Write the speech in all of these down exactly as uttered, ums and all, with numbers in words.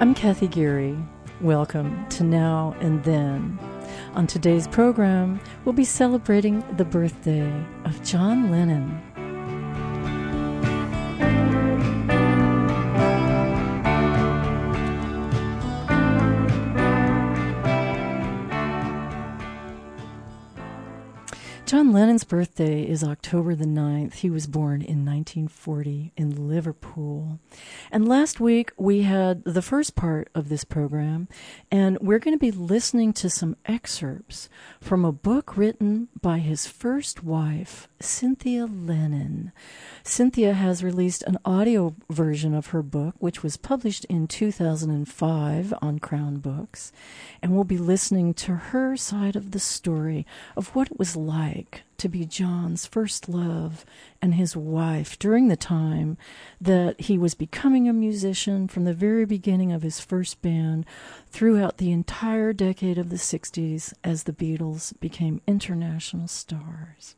I'm Kathy Geary. Welcome to Now and Then. On today's program, we'll be celebrating the birthday of John Lennon. John Lennon's birthday is October the ninth. He was born in nineteen forty in Liverpool. And last week we had the first part of this program, and we're going to be listening to some excerpts from a book written by his first wife, Cynthia Lennon. Cynthia has released an audio version of her book, which was published in two thousand five on Crown Books, and we'll be listening to her side of the story of what it was like to be John's first love and his wife during the time that he was becoming a musician from the very beginning of his first band throughout the entire decade of the sixties as the Beatles became international stars.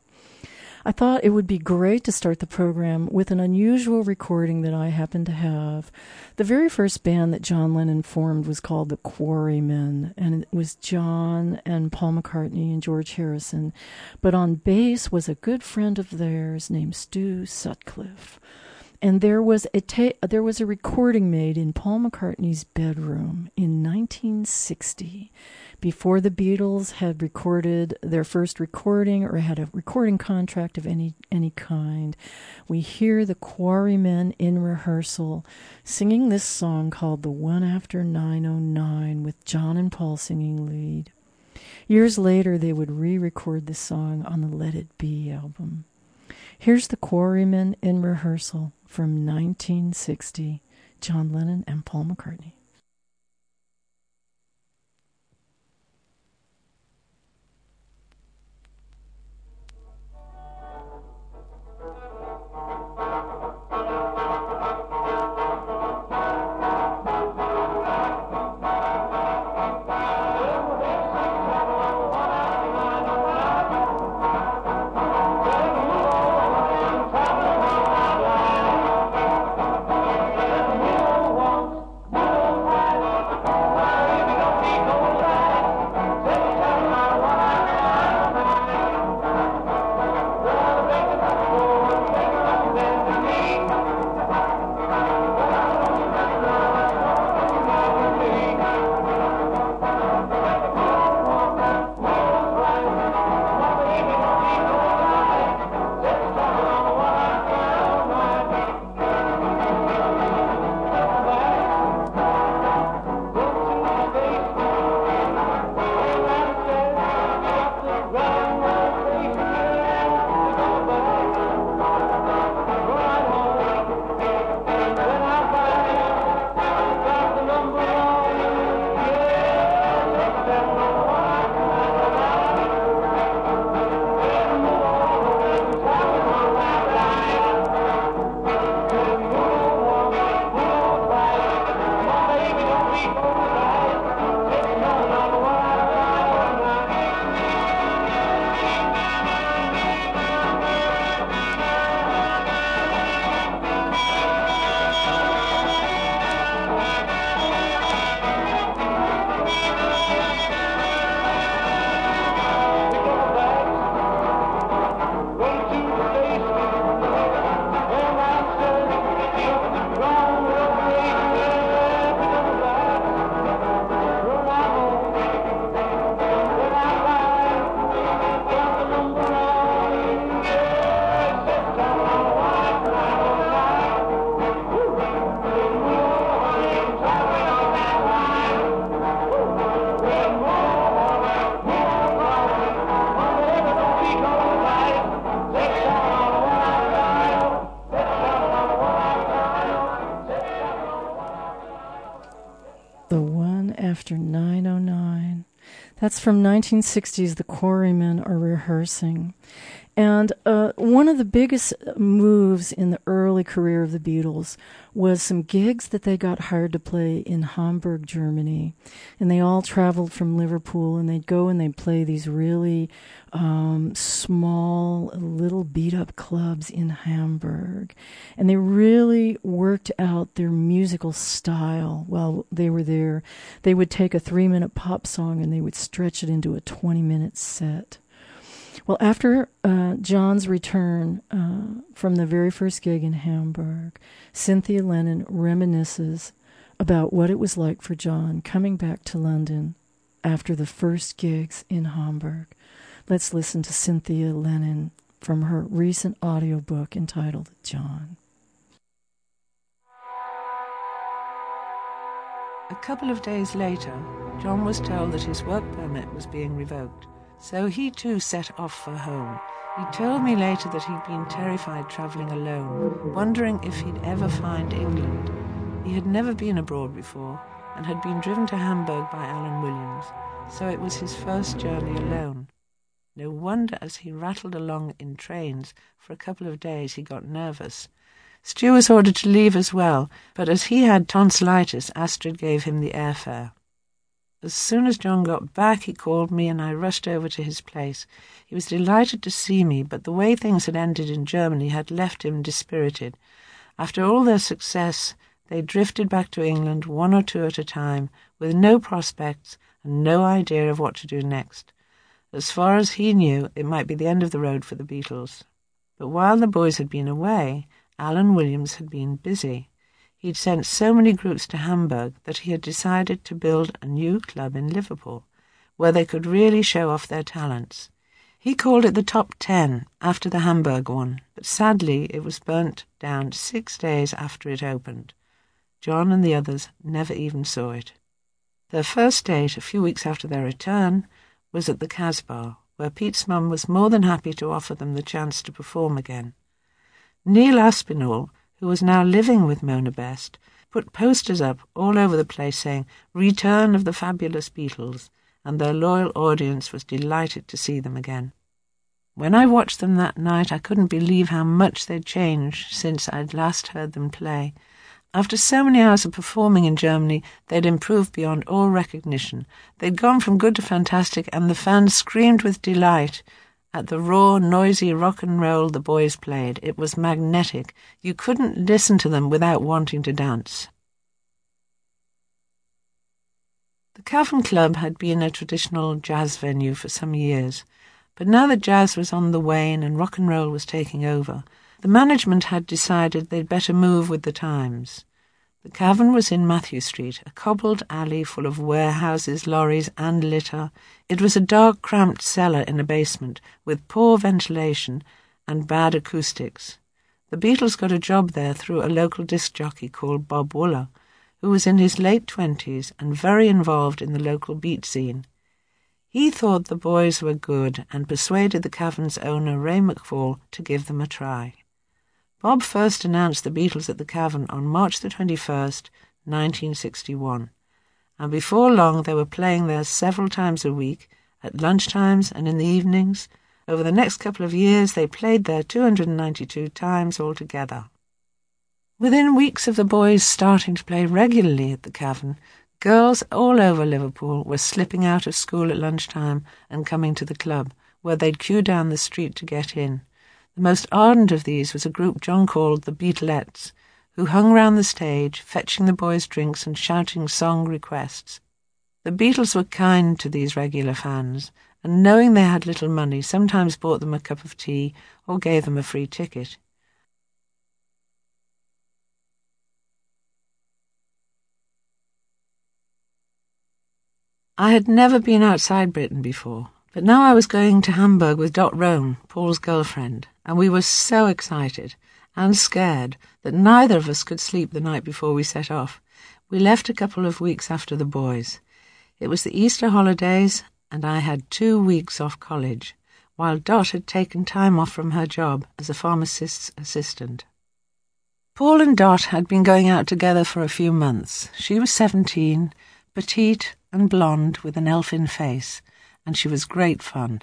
I thought it would be great to start the program with an unusual recording that I happen to have. The very first band that John Lennon formed was called the Quarrymen, and it was John and Paul McCartney and George Harrison. But on bass was a good friend of theirs named Stu Sutcliffe. And there was a ta- there was a recording made in Paul McCartney's bedroom in nineteen sixty, before the Beatles had recorded their first recording or had a recording contract of any any kind. We hear the Quarrymen in rehearsal singing this song called The One After nine oh nine, with John and Paul singing lead. Years later, they would re-record this song on the Let It Be album. Here's the Quarrymen in rehearsal from nineteen sixty, John Lennon and Paul McCartney. After nine oh nine, That's from nineteen sixties. The Quarrymen are rehearsing. And uh, one of the biggest moves in the early career of the Beatles was some gigs that they got hired to play in Hamburg, Germany. And they all traveled from Liverpool, and they'd go and they'd play these really um, small, little beat-up clubs in Hamburg. And they really worked out their musical style while they were there. They would take a three-minute pop song and they would stretch it into a twenty-minute set. Well, after uh, John's return uh, from the very first gig in Hamburg, Cynthia Lennon reminisces about what it was like for John coming back to London after the first gigs in Hamburg. Let's listen to Cynthia Lennon from her recent audiobook entitled John. A couple of days later, John was told that his work permit was being revoked. So he too set off for home. He told me later that he'd been terrified travelling alone, wondering if he'd ever find England. He had never been abroad before and had been driven to Hamburg by Alan Williams, so it was his first journey alone. No wonder as he rattled along in trains for a couple of days he got nervous. Stu was ordered to leave as well, but as he had tonsillitis, Astrid gave him the airfare. As soon as John got back, he called me and I rushed over to his place. He was delighted to see me, but the way things had ended in Germany had left him dispirited. After all their success, they drifted back to England one or two at a time, with no prospects and no idea of what to do next. As far as he knew, it might be the end of the road for the Beatles. But while the boys had been away, Alan Williams had been busy. He'd sent so many groups to Hamburg that he had decided to build a new club in Liverpool, where they could really show off their talents. He called it the Top Ten, after the Hamburg one, but sadly it was burnt down six days after it opened. John and the others never even saw it. Their first date, a few weeks after their return, was at the Casbah, where Pete's mum was more than happy to offer them the chance to perform again. Neil Aspinall, who was now living with Mona Best, put posters up all over the place saying, "Return of the Fabulous Beatles," and their loyal audience was delighted to see them again. When I watched them that night, I couldn't believe how much they'd changed since I'd last heard them play. After so many hours of performing in Germany, they'd improved beyond all recognition. They'd gone from good to fantastic, and the fans screamed with delight at the raw, noisy rock and roll the boys played. It was magnetic. You couldn't listen to them without wanting to dance. The Cavern Club had been a traditional jazz venue for some years, but now that jazz was on the wane and rock and roll was taking over, the management had decided they'd better move with the times. The Cavern was in Matthew Street, a cobbled alley full of warehouses, lorries and litter. It was a dark, cramped cellar in a basement with poor ventilation and bad acoustics. The Beatles got a job there through a local disc jockey called Bob Wooler, who was in his late twenties and very involved in the local beat scene. He thought the boys were good and persuaded the Cavern's owner, Ray McFall, to give them a try. Bob first announced the Beatles at the Cavern on March the twenty-first, nineteen sixty-one, and before long they were playing there several times a week, at lunchtimes and in the evenings. Over the next couple of years they played there two hundred ninety-two times altogether. Within weeks of the boys starting to play regularly at the Cavern, girls all over Liverpool were slipping out of school at lunchtime and coming to the club, where they'd queue down the street to get in. The most ardent of these was a group John called the Beatlettes, who hung round the stage, fetching the boys drinks and shouting song requests. The Beatles were kind to these regular fans, and knowing they had little money, sometimes bought them a cup of tea or gave them a free ticket. I had never been outside Britain before, but now I was going to Hamburg with Dot Roan, Paul's girlfriend, and we were so excited and scared that neither of us could sleep the night before we set off. We left a couple of weeks after the boys. It was the Easter holidays, and I had two weeks off college, while Dot had taken time off from her job as a pharmacist's assistant. Paul and Dot had been going out together for a few months. She was seventeen, petite and blonde with an elfin face, and she was great fun.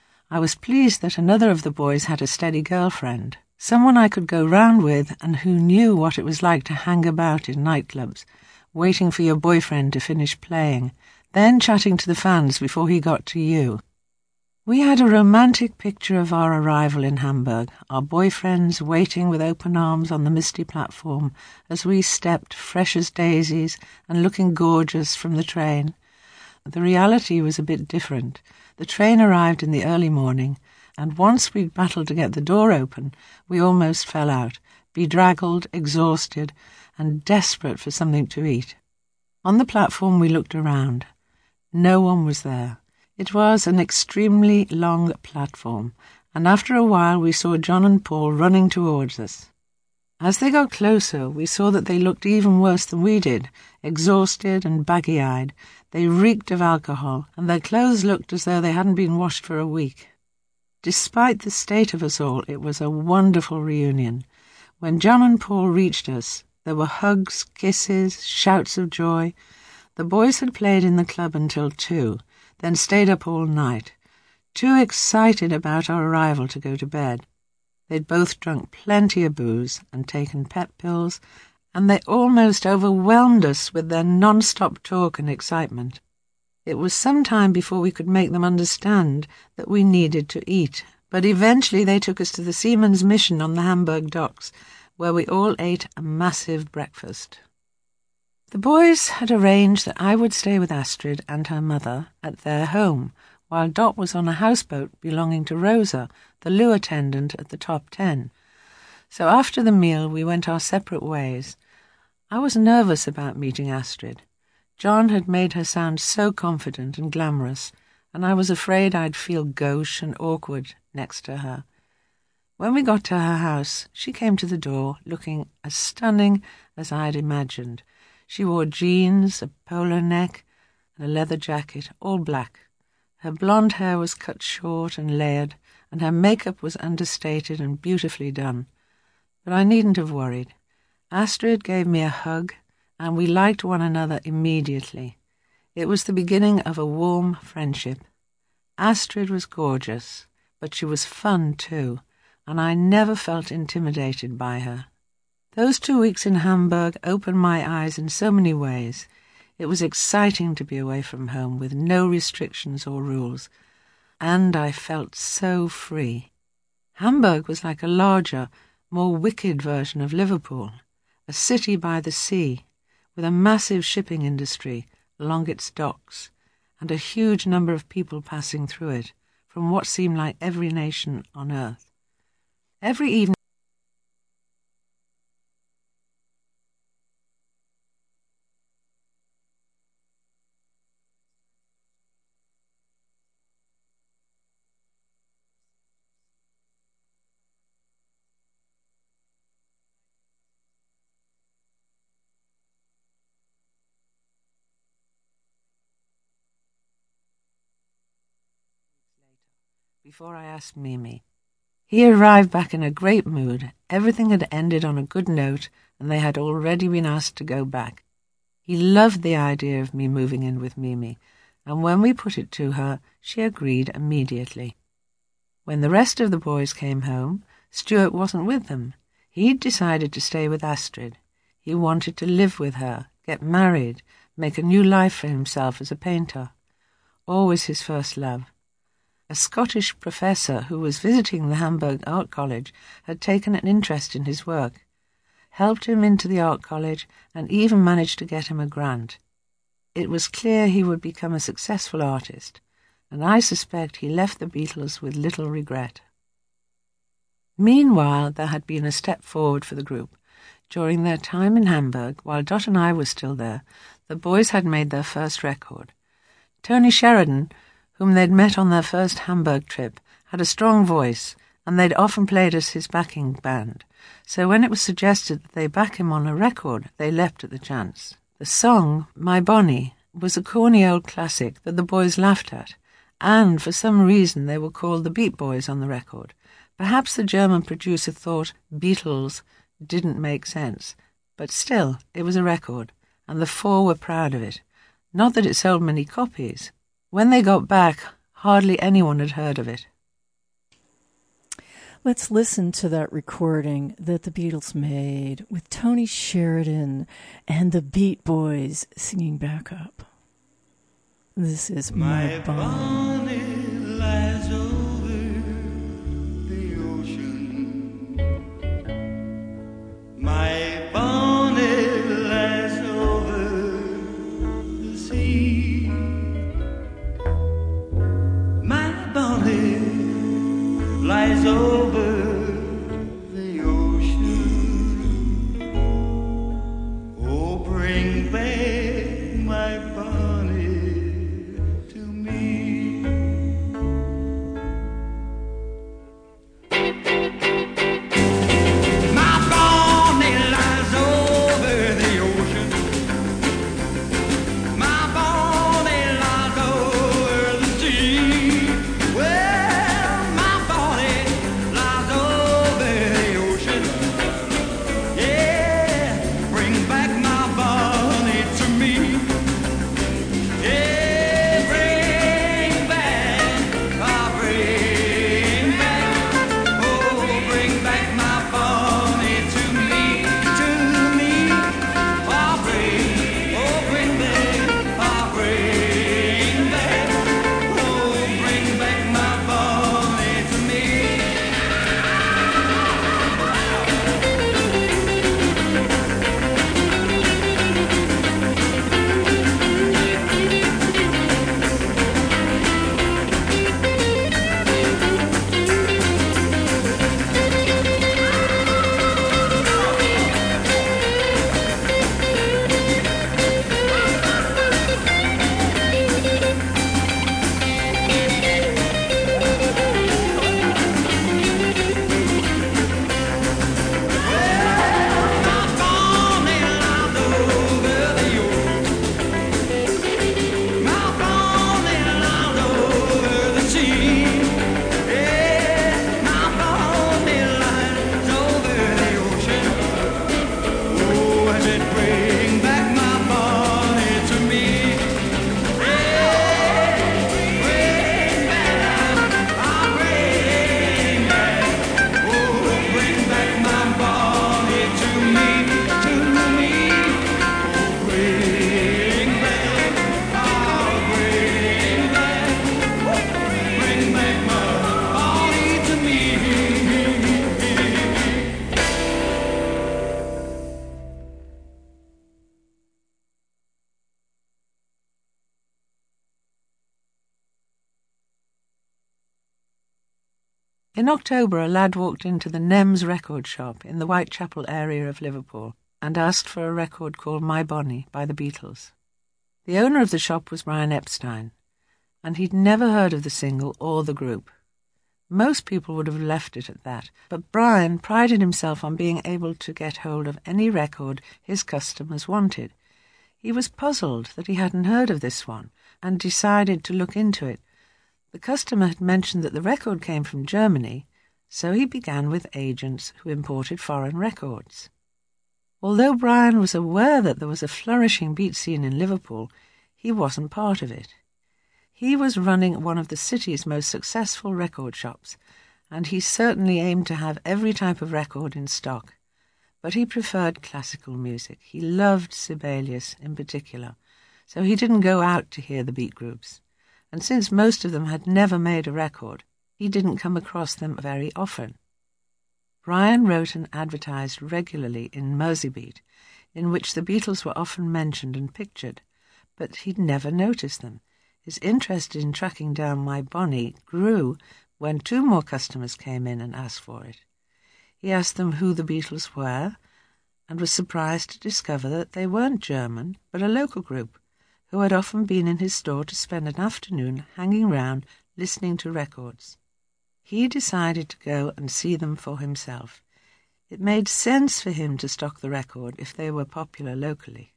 I was pleased that another of the boys had a steady girlfriend, someone I could go round with and who knew what it was like to hang about in nightclubs, waiting for your boyfriend to finish playing, then chatting to the fans before he got to you. We had a romantic picture of our arrival in Hamburg, our boyfriends waiting with open arms on the misty platform as we stepped, fresh as daisies and looking gorgeous, from the train. The reality was a bit different. The train arrived in the early morning, and once we'd battled to get the door open, we almost fell out, bedraggled, exhausted, and desperate for something to eat. On the platform we looked around. No one was there. It was an extremely long platform, and after a while we saw John and Paul running towards us. As they got closer, we saw that they looked even worse than we did, exhausted and baggy-eyed. They reeked of alcohol, and their clothes looked as though they hadn't been washed for a week. Despite the state of us all, it was a wonderful reunion. When John and Paul reached us, there were hugs, kisses, shouts of joy. The boys had played in the club until two, then stayed up all night, too excited about our arrival to go to bed. They'd both drunk plenty of booze and taken pep pills, and they almost overwhelmed us with their non-stop talk and excitement. It was some time before we could make them understand that we needed to eat, but eventually they took us to the Seamen's Mission on the Hamburg docks, where we all ate a massive breakfast. The boys had arranged that I would stay with Astrid and her mother at their home, while Dot was on a houseboat belonging to Rosa, the loo attendant at the Top Ten. So after the meal we went our separate ways. I was nervous about meeting Astrid. John had made her sound so confident and glamorous, and I was afraid I'd feel gauche and awkward next to her. When we got to her house, she came to the door looking as stunning as I'd imagined. She wore jeans, a polo neck, and a leather jacket, all black. Her blonde hair was cut short and layered, and her makeup was understated and beautifully done. But I needn't have worried. Astrid gave me a hug, and we liked one another immediately. It was the beginning of a warm friendship. Astrid was gorgeous, but she was fun too, and I never felt intimidated by her. Those two weeks in Hamburg opened my eyes in so many ways. It was exciting to be away from home with no restrictions or rules, and I felt so free. Hamburg was like a larger, more wicked version of Liverpool, a city by the sea, with a massive shipping industry along its docks, and a huge number of people passing through it, from what seemed like every nation on earth. Every evening before I asked Mimi. He arrived back in a great mood. Everything had ended on a good note, and they had already been asked to go back. He loved the idea of me moving in with Mimi, and when we put it to her, she agreed immediately. When the rest of the boys came home, Stuart wasn't with them. He'd decided to stay with Astrid. He wanted to live with her, get married, make a new life for himself as a painter. Always his first love. A Scottish professor who was visiting the Hamburg Art College had taken an interest in his work, helped him into the art college, and even managed to get him a grant. It was clear he would become a successful artist, and I suspect he left the Beatles with little regret. Meanwhile, there had been a step forward for the group. During their time in Hamburg, while Dot and I were still there, the boys had made their first record. Tony Sheridan, whom they'd met on their first Hamburg trip, had a strong voice, and they'd often played as his backing band. So when it was suggested that they back him on a record, they leapt at the chance. The song, My Bonnie, was a corny old classic that the boys laughed at, and for some reason they were called the Beat Boys on the record. Perhaps the German producer thought Beatles didn't make sense, but still, it was a record, and the four were proud of it. Not that it sold many copies. When they got back, hardly anyone had heard of it. Let's listen to that recording that the Beatles made with Tony Sheridan and the Beat Boys singing backup. This is My, My Bonnie. Lies over the ocean. My bonnie lies over the sea. My bonnie lies over the ocean. Oh, bring back my bonnie to me. My bonnie lies over the ocean. My bonnie lies over the sea. Well, my bonnie lies over the ocean. Yeah, bring back my bonnie to me. Yeah, bring back, oh, bring back, oh, bring back my bonnie to me, to me. Oh, bring, oh, bring back, oh, bring back, oh, bring back my bonnie to me. My bonnie lies over the ocean. My bonnie lies over the sea. Yeah, my bonnie lies over the ocean. Oh, and it bring back my bonnie to me. Yeah, bring back, ah, bring back, oh, bring back my bonnie to me, to me. Oh, bring back, ah, bring back, oh, bring back my bonnie to me. In October, a lad walked into the Nems record shop in the Whitechapel area of Liverpool and asked for a record called My Bonnie by the Beatles. The owner of the shop was Brian Epstein, and he'd never heard of the single or the group. Most people would have left it at that, but Brian prided himself on being able to get hold of any record his customers wanted. He was puzzled that he hadn't heard of this one and decided to look into it. The customer had mentioned that the record came from Germany, so he began with agents who imported foreign records. Although Brian was aware that there was a flourishing beat scene in Liverpool, he wasn't part of it. He was running one of the city's most successful record shops, and he certainly aimed to have every type of record in stock. But he preferred classical music. He loved Sibelius in particular, so he didn't go out to hear the beat groups. And since most of them had never made a record, he didn't come across them very often. Brian wrote and advertised regularly in Merseybeat, in which the Beatles were often mentioned and pictured, but he'd never noticed them. His interest in tracking down My Bonnie grew when two more customers came in and asked for it. He asked them who the Beatles were, and was surprised to discover that they weren't German, but a local group, who had often been in his store to spend an afternoon hanging round listening to records. He decided to go and see them for himself. It made sense for him to stock the record if they were popular locally.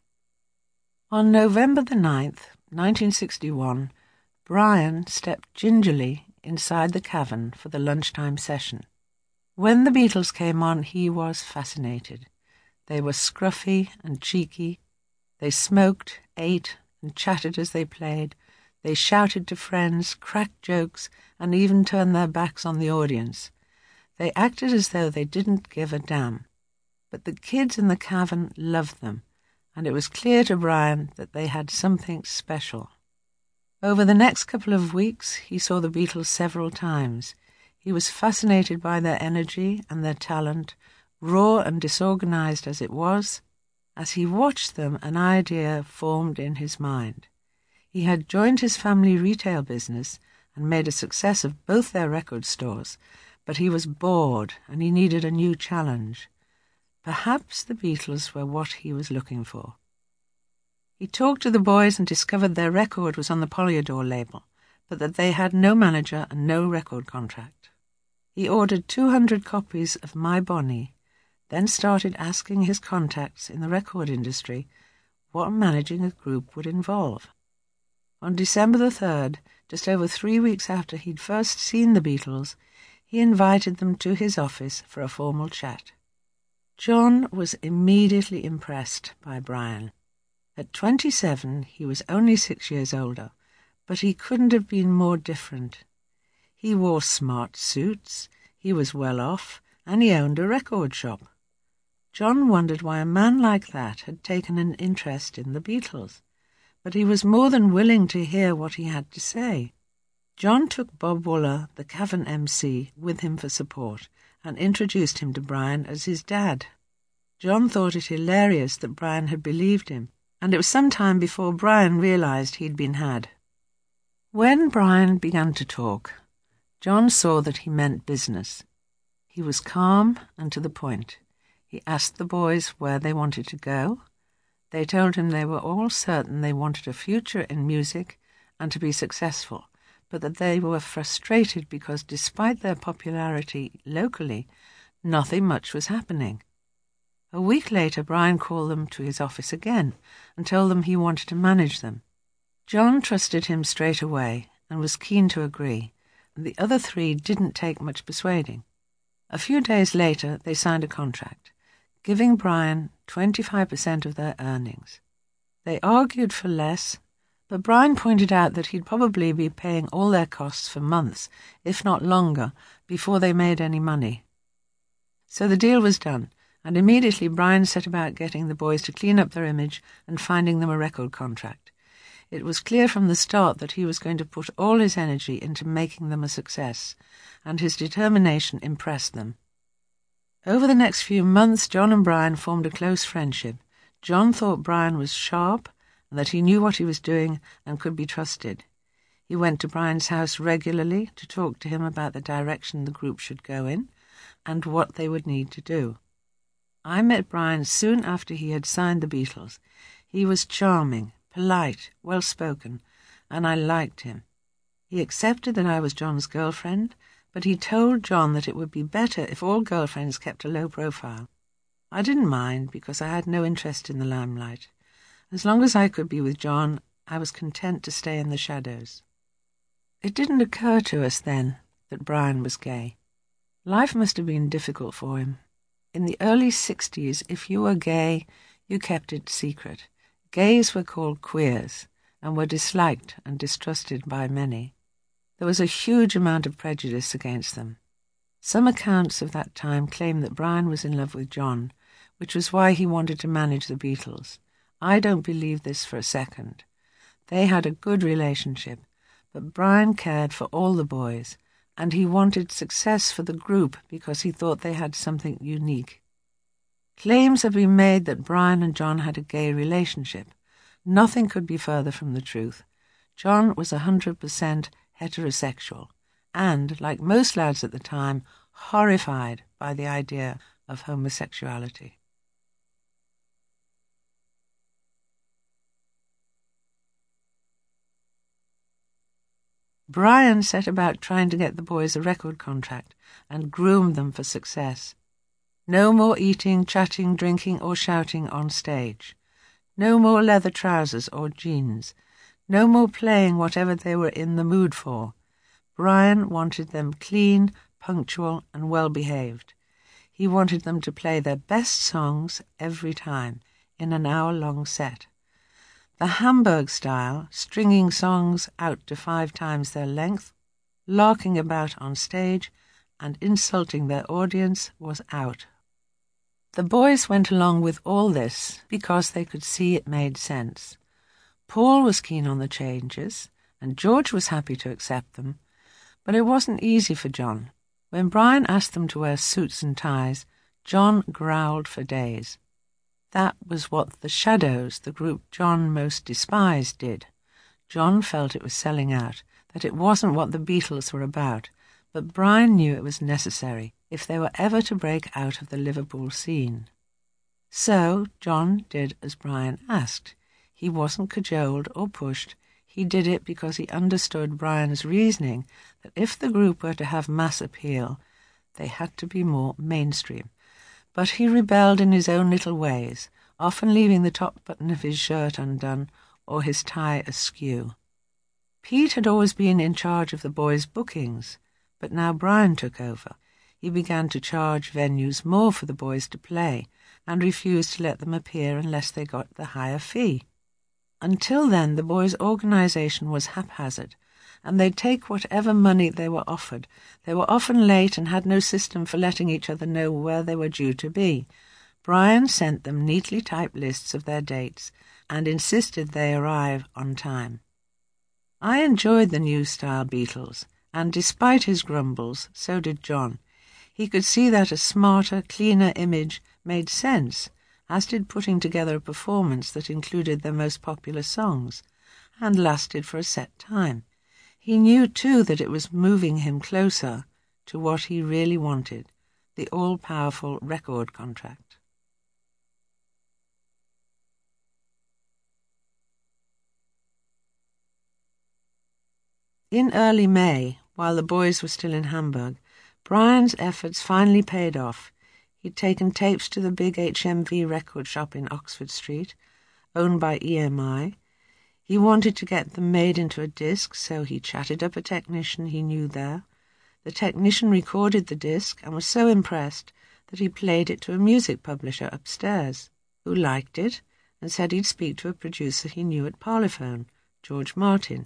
On November the ninth, nineteen sixty-one, Brian stepped gingerly inside the cavern for the lunchtime session. When the Beatles came on, he was fascinated. They were scruffy and cheeky. They smoked, ate, and chatted as they played. They shouted to friends, cracked jokes, and even turned their backs on the audience. They acted as though they didn't give a damn. But the kids in the cavern loved them, and it was clear to Brian that they had something special. Over the next couple of weeks, he saw the Beatles several times. He was fascinated by their energy and their talent, raw and disorganized as it was. As he watched them, an idea formed in his mind. He had joined his family retail business and made a success of both their record stores, but he was bored and he needed a new challenge. Perhaps the Beatles were what he was looking for. He talked to the boys and discovered their record was on the Polydor label, but that they had no manager and no record contract. He ordered two hundred copies of My Bonnie, then started asking his contacts in the record industry what managing a group would involve. On December the third, just over three weeks after he'd first seen the Beatles, he invited them to his office for a formal chat. John was immediately impressed by Brian. At twenty-seven, he was only six years older, but he couldn't have been more different. He wore smart suits, he was well off, and he owned a record shop. John wondered why a man like that had taken an interest in the Beatles, but he was more than willing to hear what he had to say. John took Bob Wooler, the Cavern M C, with him for support, and introduced him to Brian as his dad. John thought it hilarious that Brian had believed him, and it was some time before Brian realized he'd been had. When Brian began to talk, John saw that he meant business. He was calm and to the point. He asked the boys where they wanted to go. They told him they were all certain they wanted a future in music and to be successful, but that they were frustrated because despite their popularity locally, nothing much was happening. A week later, Brian called them to his office again and told them he wanted to manage them. John trusted him straight away and was keen to agree, and the other three didn't take much persuading. A few days later, they signed a contract, giving Brian twenty-five percent of their earnings. They argued for less, but Brian pointed out that he'd probably be paying all their costs for months, if not longer, before they made any money. So the deal was done, and immediately Brian set about getting the boys to clean up their image and finding them a record contract. It was clear from the start that he was going to put all his energy into making them a success, and his determination impressed them. Over the next few months, John and Brian formed a close friendship. John thought Brian was sharp and that he knew what he was doing and could be trusted. He went to Brian's house regularly to talk to him about the direction the group should go in and what they would need to do. I met Brian soon after he had signed the Beatles. He was charming, polite, well-spoken, and I liked him. He accepted that I was John's girlfriend, but he told John that it would be better if all girlfriends kept a low profile. I didn't mind because I had no interest in the limelight. As long as I could be with John, I was content to stay in the shadows. It didn't occur to us then that Brian was gay. Life must have been difficult for him. In the early sixties, if you were gay, you kept it secret. Gays were called queers and were disliked and distrusted by many. There was a huge amount of prejudice against them. Some accounts of that time claim that Brian was in love with John, which was why he wanted to manage the Beatles. I don't believe this for a second. They had a good relationship, but Brian cared for all the boys, and he wanted success for the group because he thought they had something unique. Claims have been made that Brian and John had a gay relationship. Nothing could be further from the truth. John was a hundred percent heterosexual, and, like most lads at the time, horrified by the idea of homosexuality. Brian set about trying to get the boys a record contract and groomed them for success. No more eating, chatting, drinking, or shouting on stage. No more leather trousers or jeans. No more playing whatever they were in the mood for. Brian wanted them clean, punctual, and well-behaved. He wanted them to play their best songs every time, in an hour-long set. The Hamburg style, stringing songs out to five times their length, larking about on stage, and insulting their audience, was out. The boys went along with all this because they could see it made sense. Paul was keen on the changes, and George was happy to accept them, but it wasn't easy for John. When Brian asked them to wear suits and ties, John growled for days. That was what the Shadows, the group John most despised, did. John felt it was selling out, that it wasn't what the Beatles were about, but Brian knew it was necessary if they were ever to break out of the Liverpool scene. So John did as Brian asked. He wasn't cajoled or pushed. He did it because he understood Brian's reasoning that if the group were to have mass appeal, they had to be more mainstream. But he rebelled in his own little ways, often leaving the top button of his shirt undone or his tie askew. Pete had always been in charge of the boys' bookings, but now Brian took over. He began to charge venues more for the boys to play and refused to let them appear unless they got the higher fee. Until then, the boys' organisation was haphazard, and they'd take whatever money they were offered. They were often late and had no system for letting each other know where they were due to be. Brian sent them neatly typed lists of their dates and insisted they arrive on time. I enjoyed the new-style Beatles, and despite his grumbles, so did John. He could see that a smarter, cleaner image made sense, as did putting together a performance that included their most popular songs, and lasted for a set time. He knew, too, that it was moving him closer to what he really wanted, the all-powerful record contract. In early May, while the boys were still in Hamburg, Brian's efforts finally paid off. He'd taken tapes to the big H M V record shop in Oxford Street, owned by E M I. He wanted to get them made into a disc, so he chatted up a technician he knew there. The technician recorded the disc and was so impressed that he played it to a music publisher upstairs, who liked it and said he'd speak to a producer he knew at Parlophone, George Martin.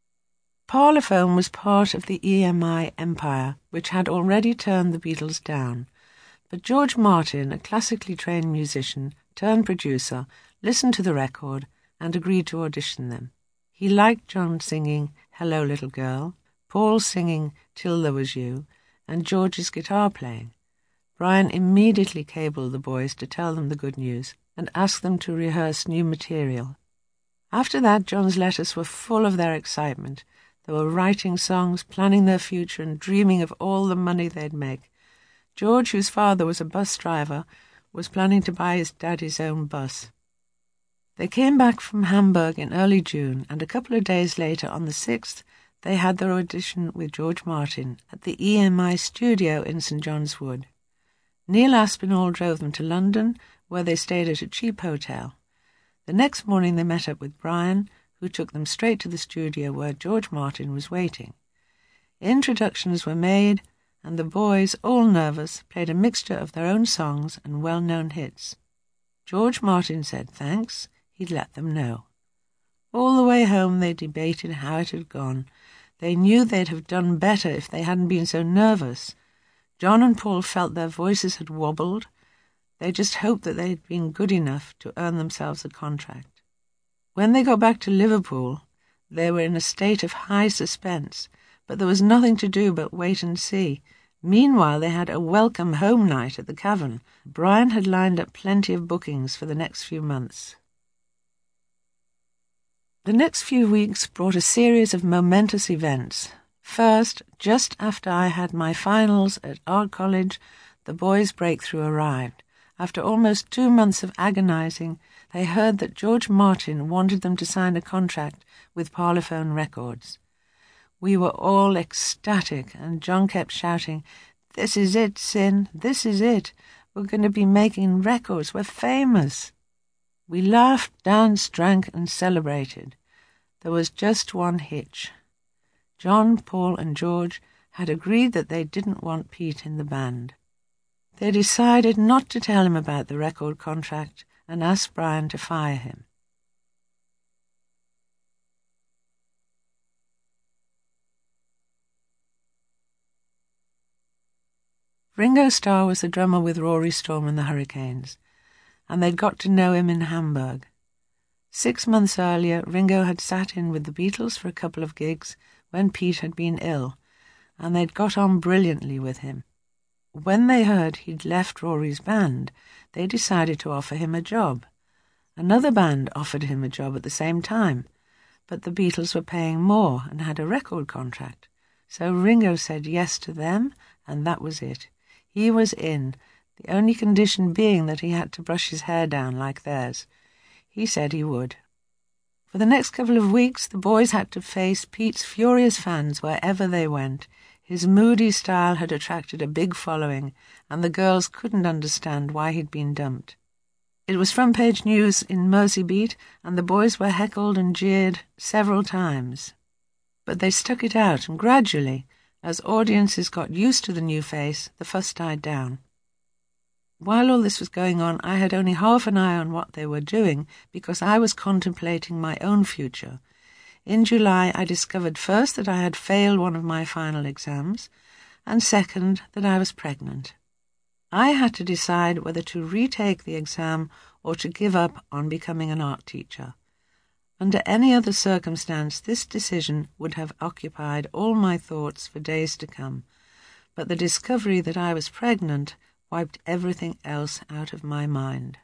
Parlophone was part of the E M I empire, which had already turned the Beatles down. But George Martin, a classically trained musician turned producer, listened to the record and agreed to audition them. He liked John singing Hello Little Girl, Paul singing Till There Was You, and George's guitar playing. Brian immediately cabled the boys to tell them the good news and asked them to rehearse new material. After that, John's letters were full of their excitement. They were writing songs, planning their future, and dreaming of all the money they'd make. George, whose father was a bus driver, was planning to buy his daddy's own bus. They came back from Hamburg in early June, and a couple of days later, on the sixth, they had their audition with George Martin at the E M I studio in St John's Wood. Neil Aspinall drove them to London, where they stayed at a cheap hotel. The next morning they met up with Brian, who took them straight to the studio where George Martin was waiting. Introductions were made, and the boys, all nervous, played a mixture of their own songs and well-known hits. George Martin said thanks, he'd let them know. All the way home they debated how it had gone. They knew they'd have done better if they hadn't been so nervous. John and Paul felt their voices had wobbled. They just hoped that they'd been good enough to earn themselves a contract. When they got back to Liverpool, they were in a state of high suspense, but there was nothing to do but wait and see. Meanwhile, they had a welcome home night at the Cavern. Brian had lined up plenty of bookings for the next few months. The next few weeks brought a series of momentous events. First, just after I had my finals at Art College, the boys' breakthrough arrived. After almost two months of agonizing, they heard that George Martin wanted them to sign a contract with Parlophone Records. We were all ecstatic, and John kept shouting, "This is it, Sin, this is it. We're going to be making records, we're famous." We laughed, danced, drank, and celebrated. There was just one hitch. John, Paul, and George had agreed that they didn't want Pete in the band. They decided not to tell him about the record contract and asked Brian to fire him. Ringo Starr was the drummer with Rory Storm and the Hurricanes, and they'd got to know him in Hamburg. Six months earlier, Ringo had sat in with the Beatles for a couple of gigs when Pete had been ill, and they'd got on brilliantly with him. When they heard he'd left Rory's band, they decided to offer him a job. Another band offered him a job at the same time, but the Beatles were paying more and had a record contract. So Ringo said yes to them, and that was it. He was in, the only condition being that he had to brush his hair down like theirs. He said he would. For the next couple of weeks, the boys had to face Pete's furious fans wherever they went. His moody style had attracted a big following, and the girls couldn't understand why he'd been dumped. It was front-page news in Merseybeat, and the boys were heckled and jeered several times. But they stuck it out, and gradually, as audiences got used to the new face, the fuss died down. While all this was going on, I had only half an eye on what they were doing because I was contemplating my own future. In July, I discovered first that I had failed one of my final exams, and second, that I was pregnant. I had to decide whether to retake the exam or to give up on becoming an art teacher. Under any other circumstance, this decision would have occupied all my thoughts for days to come, but the discovery that I was pregnant wiped everything else out of my mind.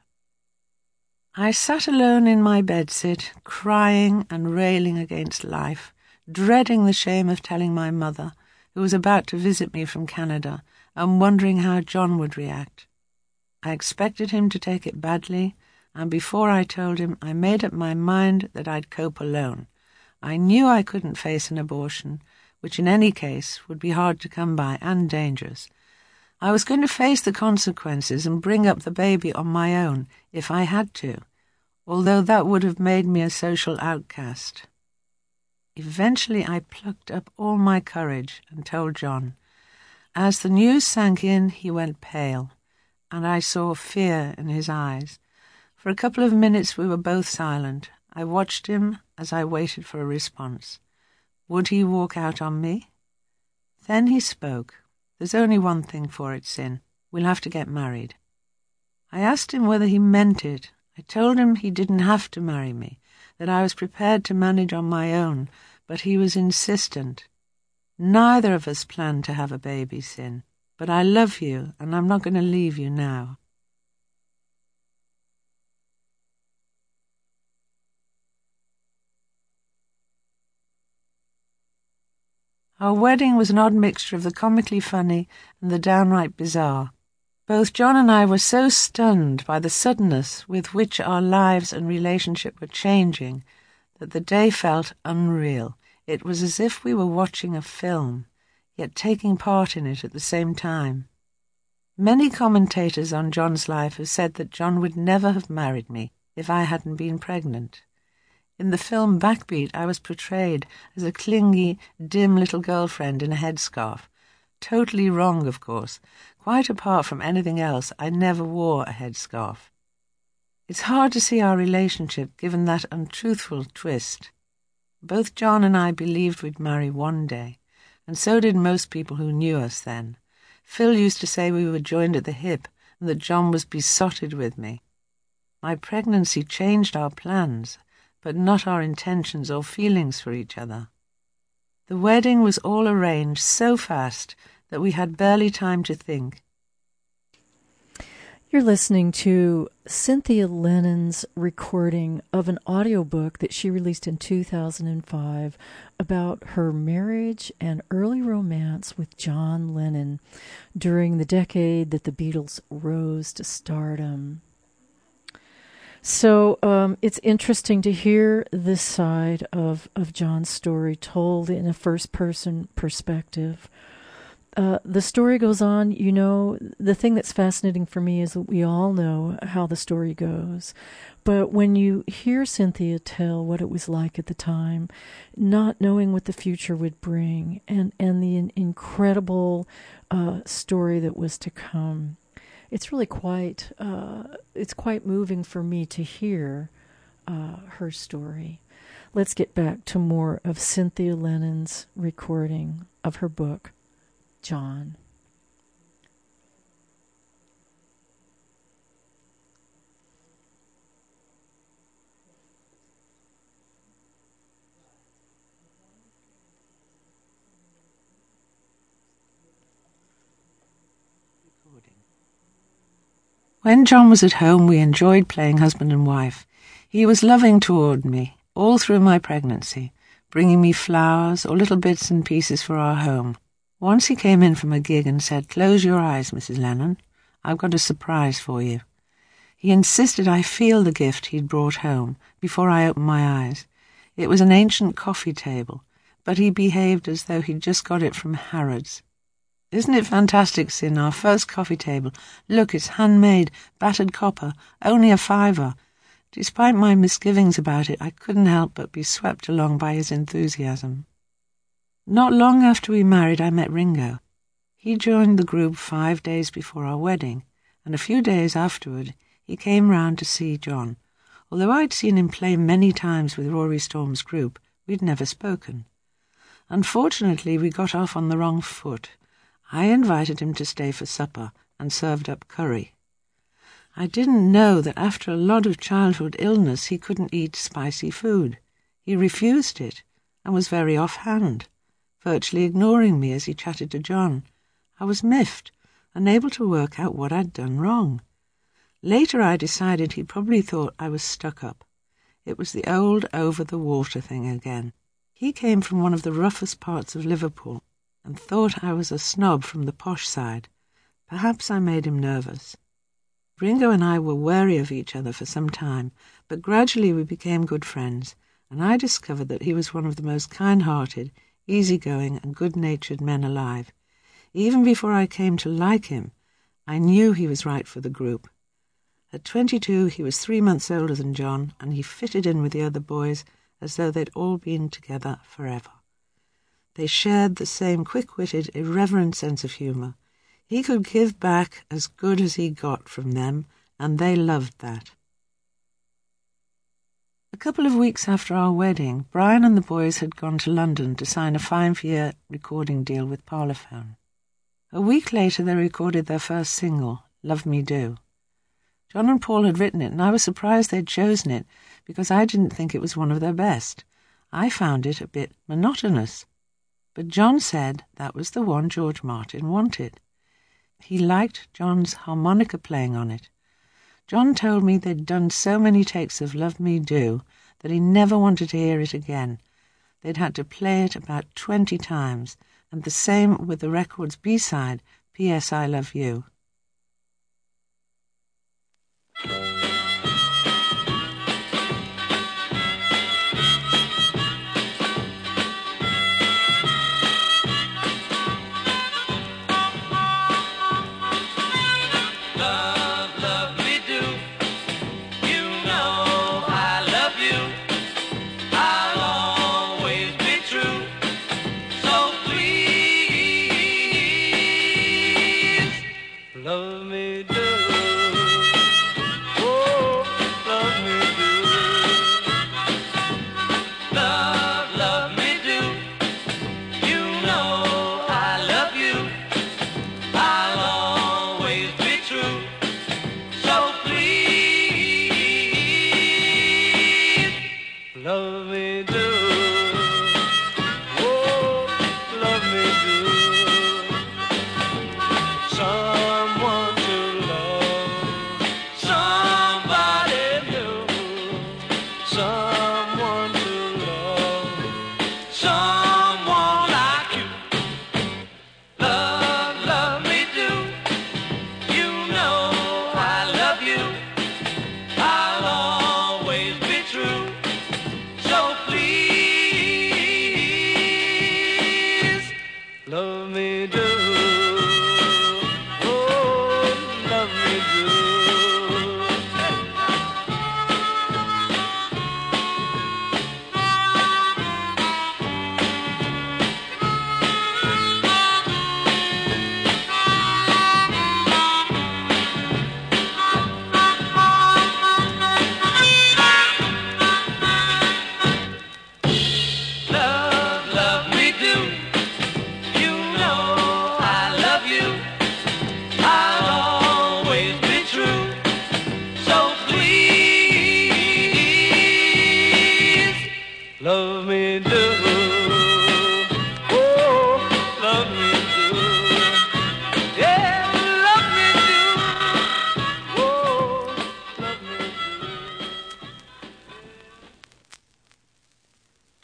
I sat alone in my bedsit, crying and railing against life, dreading the shame of telling my mother, who was about to visit me from Canada, and wondering how John would react. I expected him to take it badly, and before I told him, I made up my mind that I'd cope alone. I knew I couldn't face an abortion, which in any case would be hard to come by and dangerous. I was going to face the consequences and bring up the baby on my own, if I had to, although that would have made me a social outcast. Eventually I plucked up all my courage and told John. As the news sank in, he went pale, and I saw fear in his eyes. For a couple of minutes we were both silent. I watched him as I waited for a response. Would he walk out on me? Then he spoke. There's only one thing for it, Sin. We'll have to get married. I asked him whether he meant it. I told him he didn't have to marry me, that I was prepared to manage on my own, but he was insistent. Neither of us planned to have a baby, Sin, but I love you, and I'm not going to leave you now. Our wedding was an odd mixture of the comically funny and the downright bizarre. Both John and I were so stunned by the suddenness with which our lives and relationship were changing that the day felt unreal. It was as if we were watching a film, yet taking part in it at the same time. Many commentators on John's life have said that John would never have married me if I hadn't been pregnant. In the film Backbeat, I was portrayed as a clingy, dim little girlfriend in a headscarf. Totally wrong, of course. Quite apart from anything else, I never wore a headscarf. It's hard to see our relationship given that untruthful twist. Both John and I believed we'd marry one day, and so did most people who knew us then. Phil used to say we were joined at the hip and that John was besotted with me. My pregnancy changed our plans, but not our intentions or feelings for each other. The wedding was all arranged so fast that we had barely time to think. You're listening to Cynthia Lennon's recording of an audiobook that she released in two thousand five about her marriage and early romance with John Lennon during the decade that the Beatles rose to stardom. So um, it's interesting to hear this side of, of John's story told in a first-person perspective. Uh, the story goes on, you know, the thing that's fascinating for me is that we all know how the story goes. But when you hear Cynthia tell what it was like at the time, not knowing what the future would bring, and, and the in, incredible uh, story that was to come, it's really quite, uh, it's quite moving for me to hear uh, her story. Let's get back to more of Cynthia Lennon's recording of her book, John. When John was at home, we enjoyed playing husband and wife. He was loving toward me all through my pregnancy, bringing me flowers or little bits and pieces for our home. Once he came in from a gig and said, "Close your eyes, Missus Lennon. I've got a surprise for you." He insisted I feel the gift he'd brought home before I opened my eyes. It was an ancient coffee table, but he behaved as though he'd just got it from Harrods. "Isn't it fantastic, Sin, our first coffee table? Look, it's handmade, battered copper, only a fiver." Despite my misgivings about it, I couldn't help but be swept along by his enthusiasm. Not long after we married, I met Ringo. He joined the group five days before our wedding, and a few days afterward he came round to see John. Although I'd seen him play many times with Rory Storm's group, we'd never spoken. Unfortunately, we got off on the wrong foot. I invited him to stay for supper and served up curry. I didn't know that after a lot of childhood illness he couldn't eat spicy food. He refused it and was very offhand, virtually ignoring me as he chatted to John. I was miffed, unable to work out what I'd done wrong. Later I decided he probably thought I was stuck up. It was the old over-the-water thing again. He came from one of the roughest parts of Liverpool and thought I was a snob from the posh side. Perhaps I made him nervous. Ringo and I were wary of each other for some time, but gradually we became good friends, and I discovered that he was one of the most kind-hearted, easygoing and good-natured men alive. Even before I came to like him, I knew he was right for the group. At twenty-two, he was three months older than John, and he fitted in with the other boys as though they'd all been together forever. They shared the same quick-witted, irreverent sense of humour. He could give back as good as he got from them, and they loved that. A couple of weeks after our wedding, Brian and the boys had gone to London to sign a five-year recording deal with Parlophone. A week later they recorded their first single, Love Me Do. John and Paul had written it, and I was surprised they'd chosen it, because I didn't think it was one of their best. I found it a bit monotonous. But John said that was the one George Martin wanted. He liked John's harmonica playing on it. John told me they'd done so many takes of Love Me Do that he never wanted to hear it again. They'd had to play it about twenty times, and the same with the record's B-side, P S I Love You.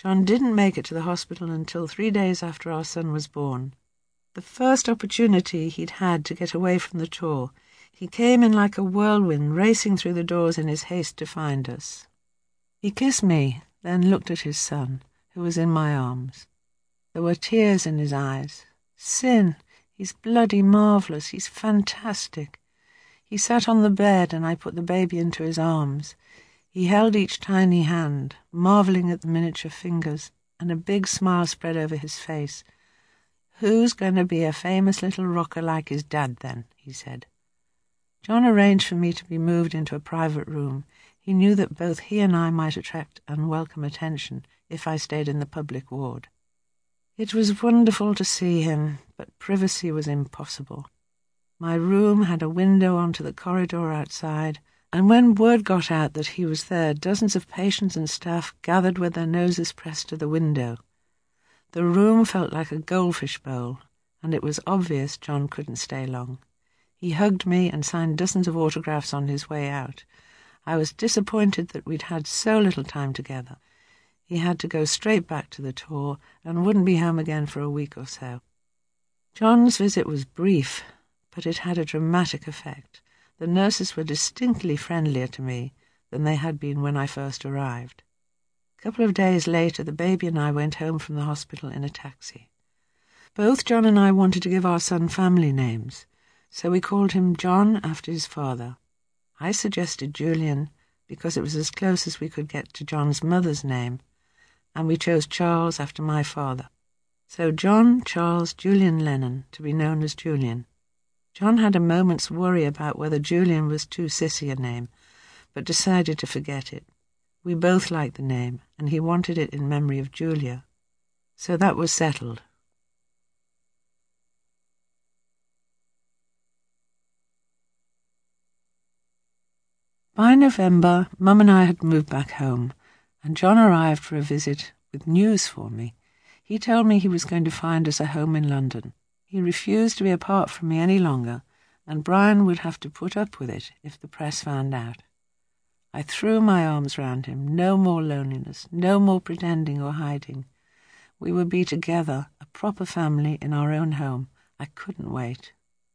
John didn't make it to the hospital until three days after our son was born. The first opportunity he'd had to get away from the tour, he came in like a whirlwind, racing through the doors in his haste to find us. He kissed me, then looked at his son, who was in my arms. There were tears in his eyes. Sin, he's bloody marvellous, he's fantastic. He sat on the bed and I put the baby into his arms. He held each tiny hand, marvelling at the miniature fingers, and a big smile spread over his face. "Who's going to be a famous little rocker like his dad then?" he said. John arranged for me to be moved into a private room. He knew that both he and I might attract unwelcome attention if I stayed in the public ward. It was wonderful to see him, but privacy was impossible. My room had a window onto the corridor outside, and when word got out that he was there, dozens of patients and staff gathered with their noses pressed to the window. The room felt like a goldfish bowl, and it was obvious John couldn't stay long. He hugged me and signed dozens of autographs on his way out. I was disappointed that we'd had so little time together. He had to go straight back to the tour and wouldn't be home again for a week or so. John's visit was brief, but it had a dramatic effect. The nurses were distinctly friendlier to me than they had been when I first arrived. A couple of days later, the baby and I went home from the hospital in a taxi. Both John and I wanted to give our son family names, so we called him John after his father. I suggested Julian because it was as close as we could get to John's mother's name, and we chose Charles after my father. So John Charles Julian Lennon, to be known as Julian. John had a moment's worry about whether Julian was too sissy a name, but decided to forget it. We both liked the name, and he wanted it in memory of Julia. So that was settled. By November, Mum and I had moved back home, and John arrived for a visit with news for me. He told me he was going to find us a home in London. He refused to be apart from me any longer, and Brian would have to put up with it if the press found out. I threw my arms round him. No more loneliness, no more pretending or hiding. We would be together, a proper family in our own home. I couldn't wait.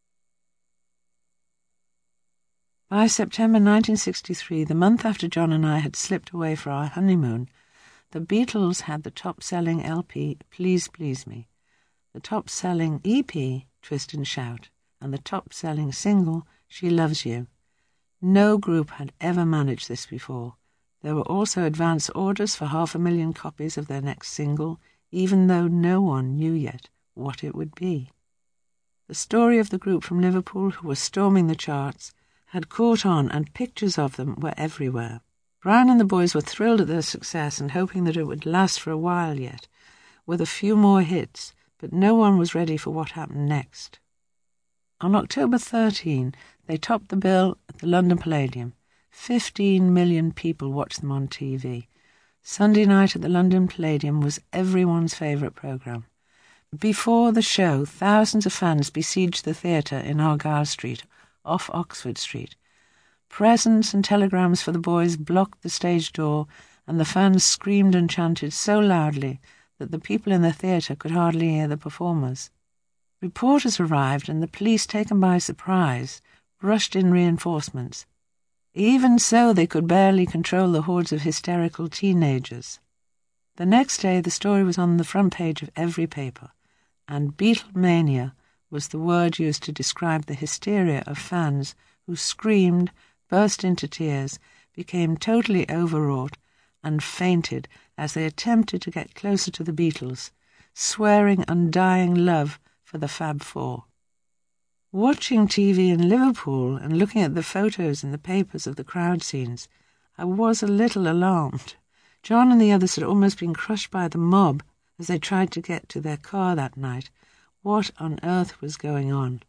By September nineteen sixty-three, the month after John and I had slipped away for our honeymoon, the Beatles had the top-selling L P, Please Please Me, the top-selling E P, Twist and Shout, and the top-selling single, She Loves You. No group had ever managed this before. There were also advance orders for half a million copies of their next single, even though no one knew yet what it would be. The story of the group from Liverpool who were storming the charts had caught on, and pictures of them were everywhere. Brian and the boys were thrilled at their success and hoping that it would last for a while yet, with a few more hits, but no one was ready for what happened next. On October thirteenth, they topped the bill at the London Palladium. Fifteen million people watched them on T V. Sunday night at the London Palladium was everyone's favourite programme. Before the show, thousands of fans besieged the theatre in Argyle Street, off Oxford Street. Presents and telegrams for the boys blocked the stage door, and the fans screamed and chanted so loudly that the people in the theatre could hardly hear the performers. Reporters arrived, and the police, taken by surprise, rushed in reinforcements. Even so, they could barely control the hordes of hysterical teenagers. The next day, the story was on the front page of every paper, and Beatlemania was the word used to describe the hysteria of fans who screamed, burst into tears, became totally overwrought, and fainted as they attempted to get closer to the Beatles, swearing undying love for the Fab Four. Watching T V in Liverpool and looking at the photos in the papers of the crowd scenes, I was a little alarmed. John and the others had almost been crushed by the mob as they tried to get to their car that night. What on earth was going on?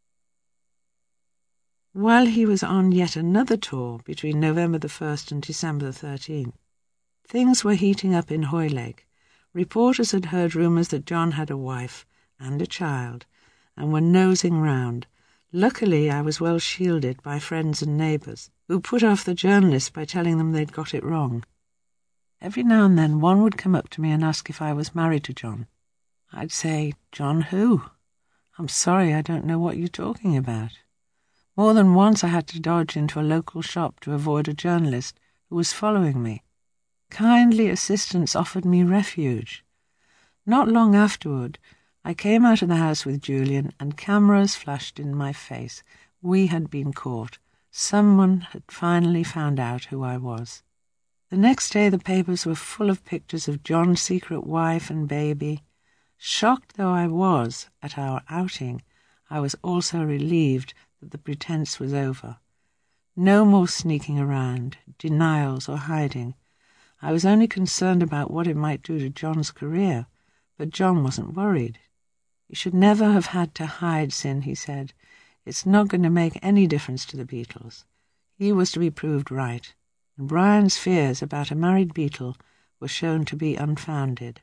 While he was on yet another tour between November the first and December the thirteenth, things were heating up in Hoylake. Reporters had heard rumours that John had a wife and a child, and were nosing round. Luckily, I was well shielded by friends and neighbours, who put off the journalists by telling them they'd got it wrong. Every now and then one would come up to me and ask if I was married to John. I'd say, "John who? I'm sorry, I don't know what you're talking about." More than once I had to dodge into a local shop to avoid a journalist who was following me. Kindly assistants offered me refuge. Not long afterward, I came out of the house with Julian and cameras flashed in my face. We had been caught. Someone had finally found out who I was. The next day the papers were full of pictures of John's secret wife and baby. Shocked though I was at our outing, I was also relieved that the pretense was over. No more sneaking around, denials or hiding. I was only concerned about what it might do to John's career, but John wasn't worried. "You should never have had to hide, Sin," he said. "It's not going to make any difference to the Beatles." He was to be proved right, and Brian's fears about a married Beatle were shown to be unfounded.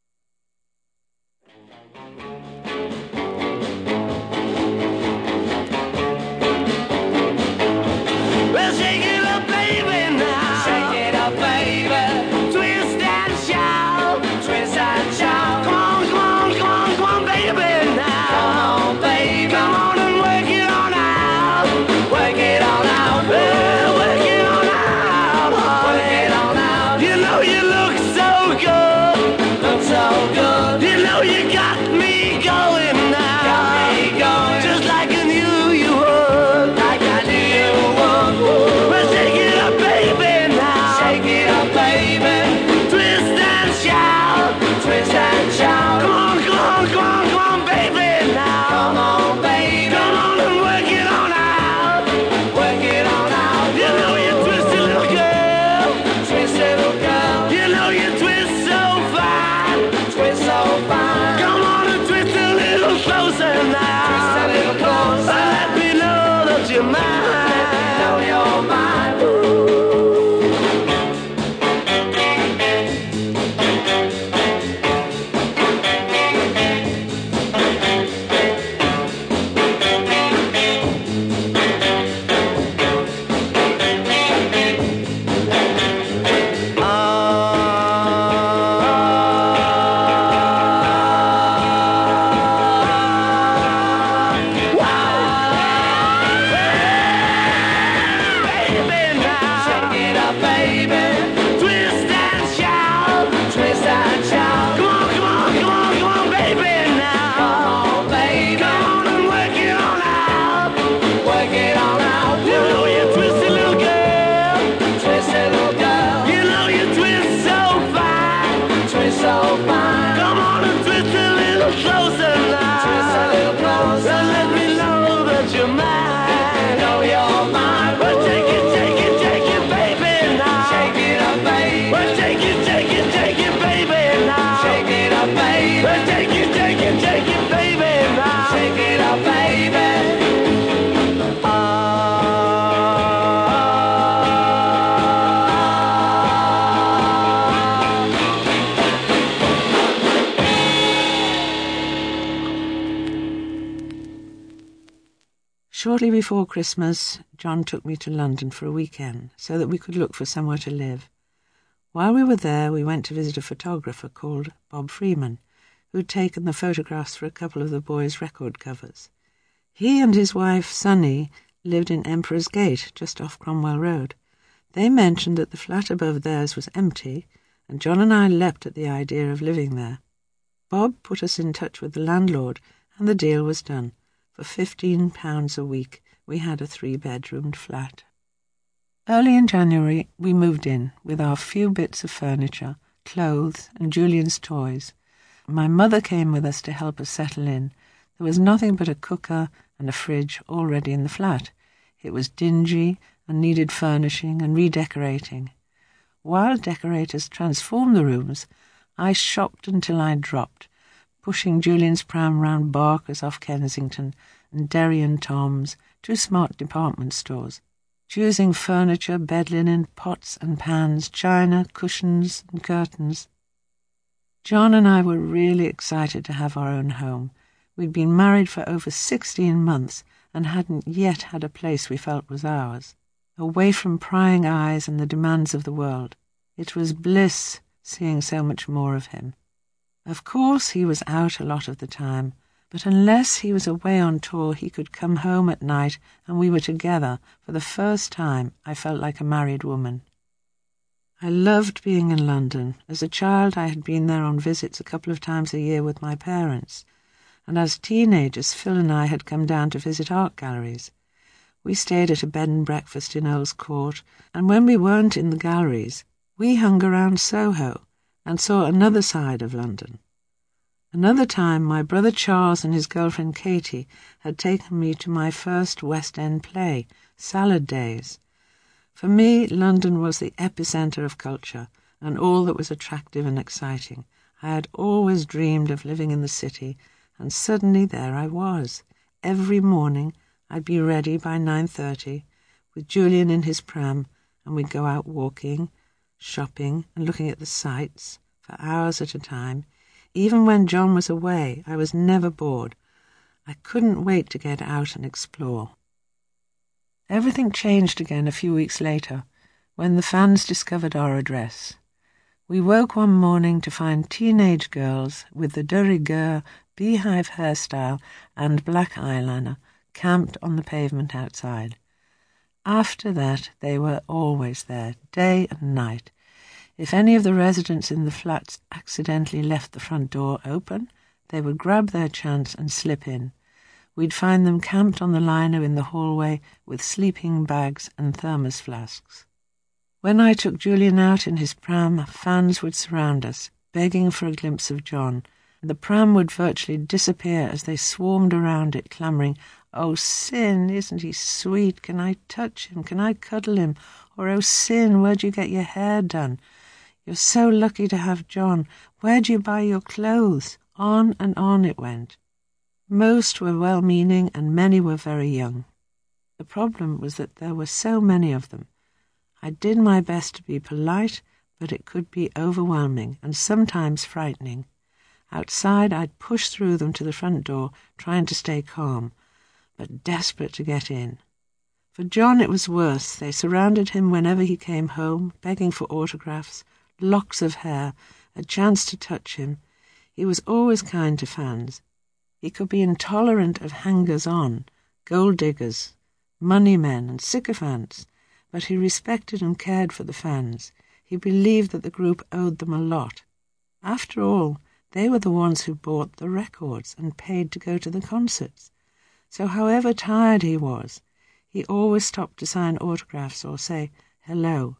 Shortly before Christmas, John took me to London for a weekend so that we could look for somewhere to live. While we were there, we went to visit a photographer called Bob Freeman, who'd taken the photographs for a couple of the boys' record covers. He and his wife, Sunny, lived in Emperor's Gate, just off Cromwell Road. They mentioned that the flat above theirs was empty, and John and I leapt at the idea of living there. Bob put us in touch with the landlord, and the deal was done. For fifteen pounds a week, we had a three-bedroomed flat. Early in January, we moved in with our few bits of furniture, clothes, and Julian's toys. My mother came with us to help us settle in. There was nothing but a cooker and a fridge already in the flat. It was dingy and needed furnishing and redecorating. While decorators transformed the rooms, I shopped until I dropped, pushing Julian's pram round Barker's off Kensington and Derry and Tom's, two smart department stores, choosing furniture, bed linen, pots and pans, china, cushions and curtains. John and I were really excited to have our own home. We'd been married for over sixteen months and hadn't yet had a place we felt was ours, away from prying eyes and the demands of the world. It was bliss seeing so much more of him. Of course he was out a lot of the time, but unless he was away on tour he could come home at night and we were together. For the first time I felt like a married woman. I loved being in London. As a child I had been there on visits a couple of times a year with my parents, and as teenagers Phil and I had come down to visit art galleries. We stayed at a bed and breakfast in Earl's Court, and when we weren't in the galleries, we hung around Soho and saw another side of London. Another time my brother Charles and his girlfriend Katie had taken me to my first West End play, Salad Days. For me, London was the epicentre of culture and all that was attractive and exciting. I had always dreamed of living in the city, and suddenly there I was. Every morning I'd be ready by nine thirty, with Julian in his pram, and we'd go out walking, shopping and looking at the sights for hours at a time. Even when John was away, I was never bored. I couldn't wait to get out and explore. Everything changed again a few weeks later, when the fans discovered our address. We woke one morning to find teenage girls with the de rigueur beehive hairstyle and black eyeliner camped on the pavement outside. After that, they were always there, day and night. If any of the residents in the flats accidentally left the front door open, they would grab their chance and slip in. We'd find them camped on the liner in the hallway with sleeping bags and thermos flasks. When I took Julian out in his pram, fans would surround us, begging for a glimpse of John. The pram would virtually disappear as they swarmed around it, clamouring, "Oh, Sin, isn't he sweet? Can I touch him? Can I cuddle him? Or, oh, Sin, where'd you get your hair done? You're so lucky to have John. Where'd you buy your clothes?" On and on it went. Most were well-meaning and many were very young. The problem was that there were so many of them. I did my best to be polite, but it could be overwhelming and sometimes frightening. Outside, I'd push through them to the front door, trying to stay calm, but desperate to get in. For John it was worse. They surrounded him whenever he came home, begging for autographs, locks of hair, a chance to touch him. He was always kind to fans. He could be intolerant of hangers-on, gold diggers, money men and sycophants, but he respected and cared for the fans. He believed that the group owed them a lot. After all, they were the ones who bought the records and paid to go to the concerts. So however tired he was, he always stopped to sign autographs or say hello.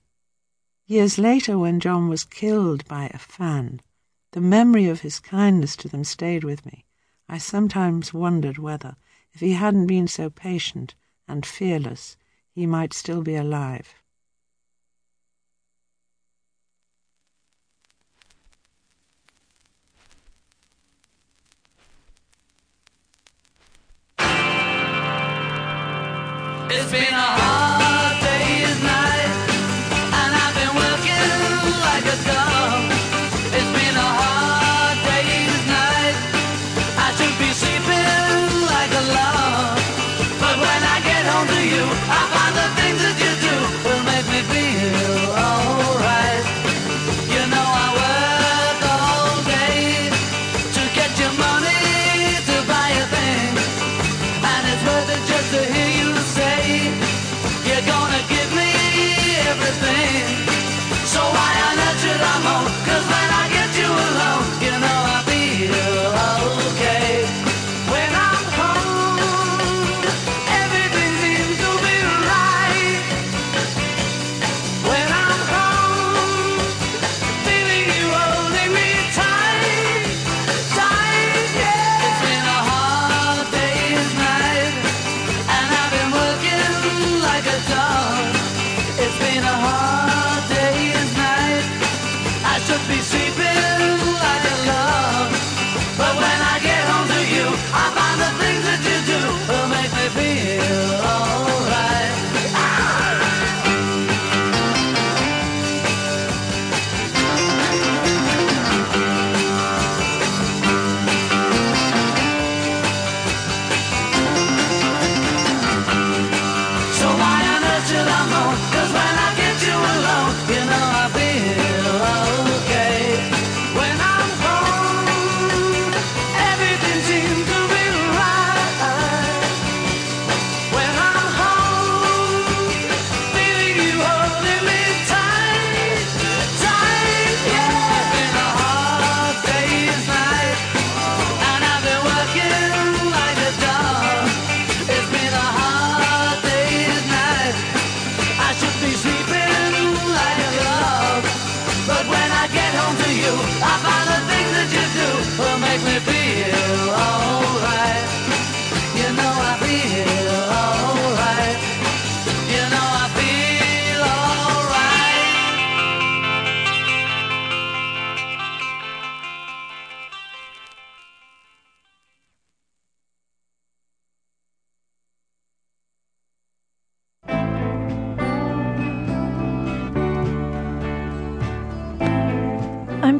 Years later, when John was killed by a fan, the memory of his kindness to them stayed with me. I sometimes wondered whether, if he hadn't been so patient and fearless, he might still be alive. It's been a hard day's night, and I've been working like a dog. It's been a hard day's night, I should be sleeping like a log. But when I get home to you, I find the things that you do will make me feel alright. You know I work all day to get your money to buy a thing, and it's worth it just to hear you say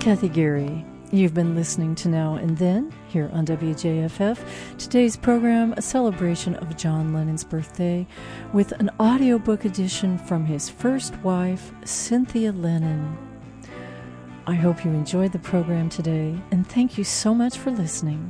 Kathy Geary. You've been listening to Now and Then here on W J F F. Today's program, a celebration of John Lennon's birthday with an audiobook edition from his first wife, Cynthia Lennon. I hope you enjoyed the program today, and thank you so much for listening.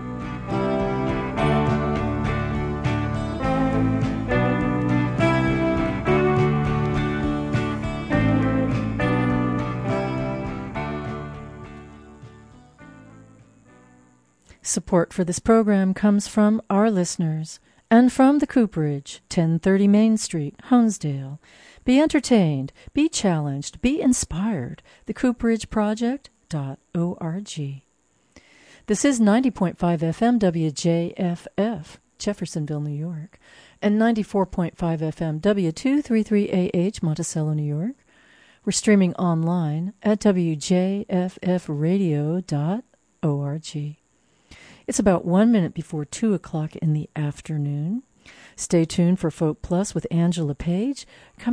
Support for this program comes from our listeners and from the Cooperage, ten thirty Main Street, Honesdale. Be entertained, be challenged, be inspired. the cooperage project dot org. This is ninety point five F M W J F F, Jeffersonville, New York, and ninety-four point five F M W two thirty-three A H, Monticello, New York. We're streaming online at W J F F radio dot org. It's about one minute before two o'clock in the afternoon. Stay tuned for Folk Plus with Angela Page. Coming